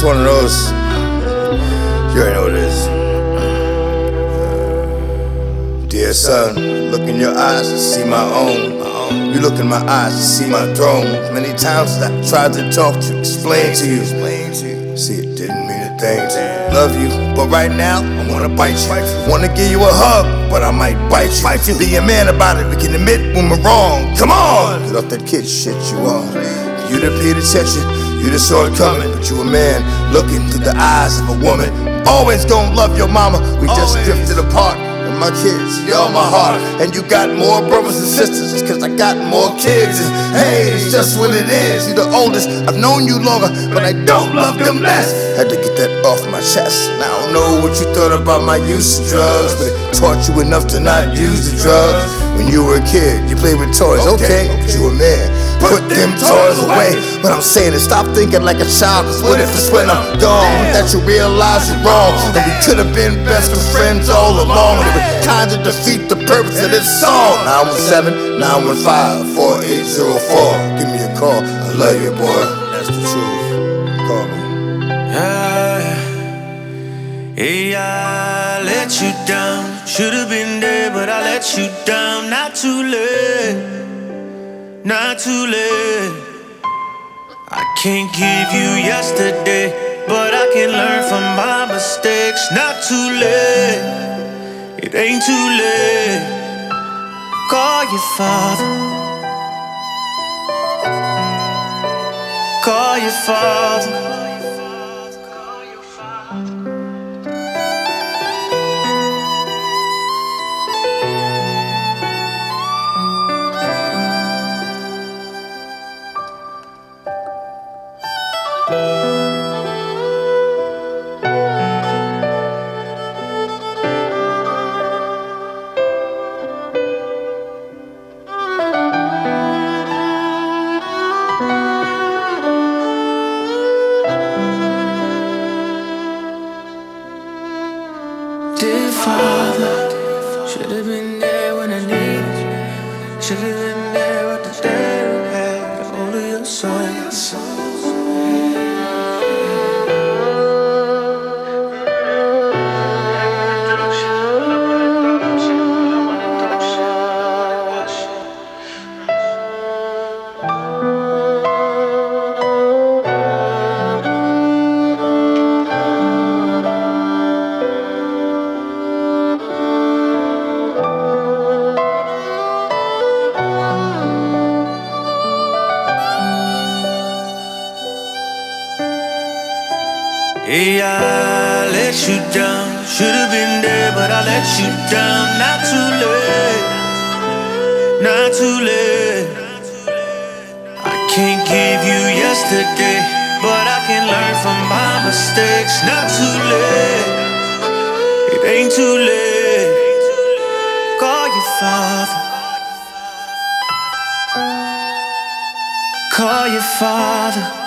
one of those. You already know what it is. Dear son, look in your eyes to see my own. You look in my eyes to see my throne. Many times I tried to talk to you, explain to you. See, it didn't mean a thing to you. Love you, but right now I wanna bite you. Wanna give you a hug, but I might bite you. Be a man about it, we can admit when we're wrong. Come on! Get off that kid shit you are. You done paid attention, you done saw it coming. But you a man looking through the eyes of a woman. Always gonna love your mama, we just drifted apart. And my kids, you're my heart. And you got more brothers and sisters, it's cause I got more kids. And hey, it's just what it is. You're the oldest, I've known you longer, but I don't love them less. Had to get that off my chest. Now I don't know what you thought about my use of drugs, but it taught you enough to not use the drugs. When you were a kid, you played with toys, okay, but you a man. Put them toys away. What I'm saying is stop thinking like a child, cause what if it's when I'm gone that you realize you're wrong? And we could have been best of friends all along. It would kinda defeat the purpose of this song. 917-915-4804. Give me a call, I love you, boy. That's the truth. Call me. Hey, I let you down. Should've been there, but I let you down. Not too late, not too late. I can't give you yesterday, but I can learn from my mistakes. Not too late, it ain't too late. Call your father, call your father. Dear Father, should've been there when I needed you. Should've been there with the day we had. Hold of your soul. Hey, I let you down. Should've been there, but I let you down. Not too late, not too late. I can't give you yesterday, but I can learn from my mistakes. Not too late, it ain't too late. Call your father, call your father.